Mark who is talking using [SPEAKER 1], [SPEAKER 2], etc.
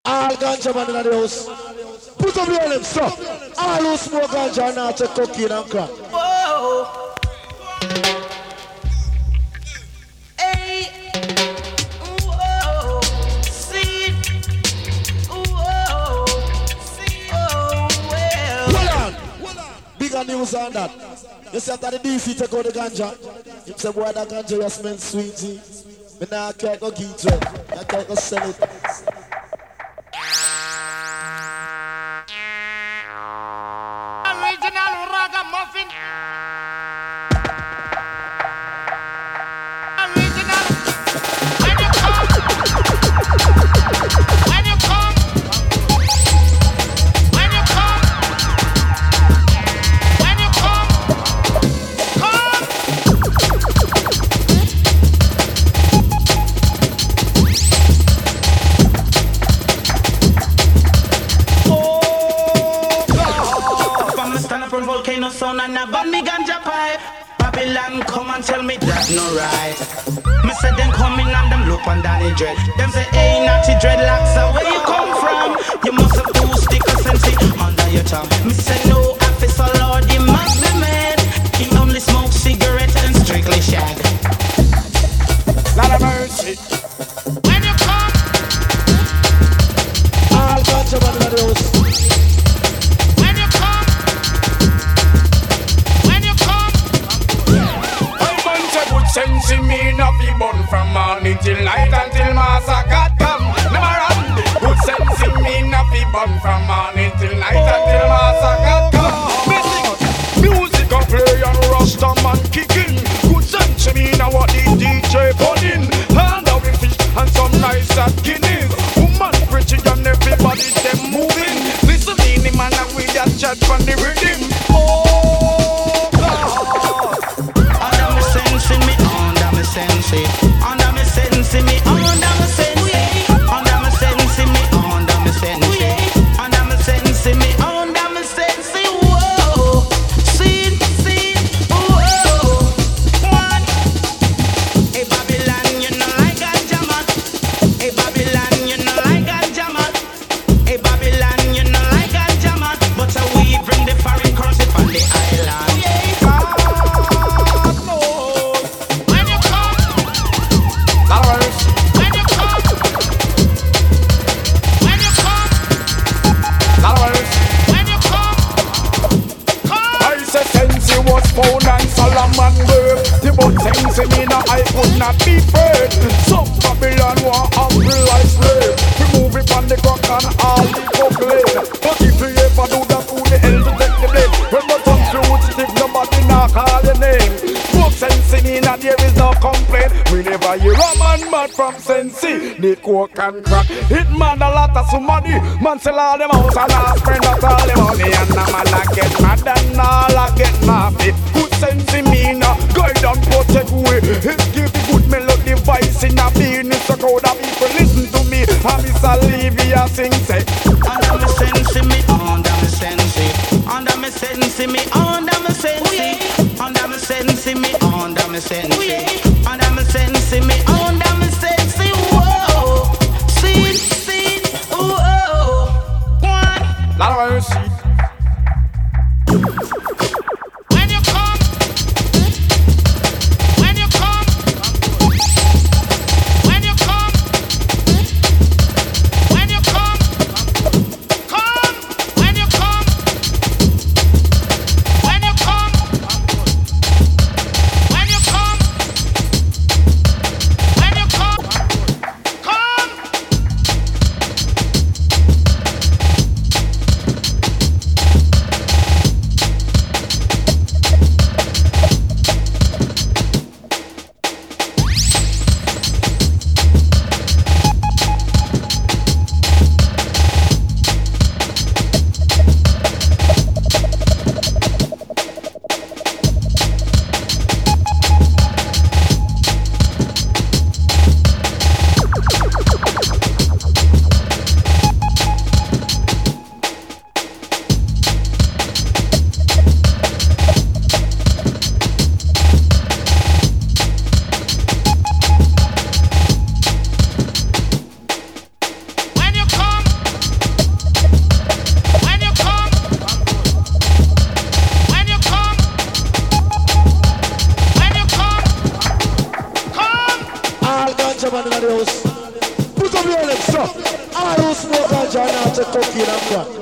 [SPEAKER 1] All ganja man in the house. Put up your lips, stop. All who smoke ganja now take cocaine and crack.
[SPEAKER 2] Whoa. Hey. Whoa. See. Whoa. See. Oh, well.
[SPEAKER 1] Hold on. Bigger news on that. You see after the DC take out the ganja. You say, boy, that ganja you smell sweetie. But now I can't go get it. I can't go sell it.
[SPEAKER 2] Original ragamuffin. Original. When you come. When you come. When you come. When you come. Come. From volcano sound and a ban me ganja pipe. Babylon come and tell me that no right. Me say them coming and them look on Danny Dread. Them say hey natty dreadlocks, so where you come from? You must have two stickers sensi under your tongue. Me say no officer Lord, you must be mad. He only smokes cigarette and strictly shag.
[SPEAKER 3] Lot of mercy.
[SPEAKER 2] When you come,
[SPEAKER 1] all ganja man in the house.
[SPEAKER 3] Sense in me no fi burn from morning till night until Master God come. Never run. Good sense in me no fi burn from morning till night until Master God come. Music a play and Rasta man kicking. Good sense in me now what the DJ putting. Hand out with fish and some nice at Guinness. Woman preaching and everybody them moving. Listen in the man and we just chat from the rhythm. Oh God.
[SPEAKER 2] Sensing me under me sensei, under me sensing me under me sensei, under me sensing me under me sensei, under me sensing me under me sensei. Whoa, see, whoa, one. Hey Babylon, you know like ganja man. Hey Babylon, you know like ganja man. Hey Babylon, you know like ganja man. But we bring the foreign currency from the island.
[SPEAKER 3] Phone and Solomon work. The but things in me now I could not be afraid. Some Babylon want humble like slave. Remove it from the crack and all the cockle. But if you ever do that, who the hell to take the blame? When the tongue fruit stiff, nobody now call your name. But sense in me now there is no complaint. We never hear a man mad from Sensi. The coke and crack. It man a lot of somebody. Man sell all them house and all spend out all the money. And a man a get mad and all a get nappy. Good sense in me now, guide and protect way. It give the good melody voice in a business. So crowd of people listen to me. And Miss Olivia sing say
[SPEAKER 2] under me sense me, under me sense, under me sense me, under me sense, under me sense me, under me sense, under me sense me, under me sense. Whoa, see, whoa, one.
[SPEAKER 3] lot of mercy.
[SPEAKER 1] ganja man in the house. Put up your lips, sir. All who smoke ganja now take cocaine and crack.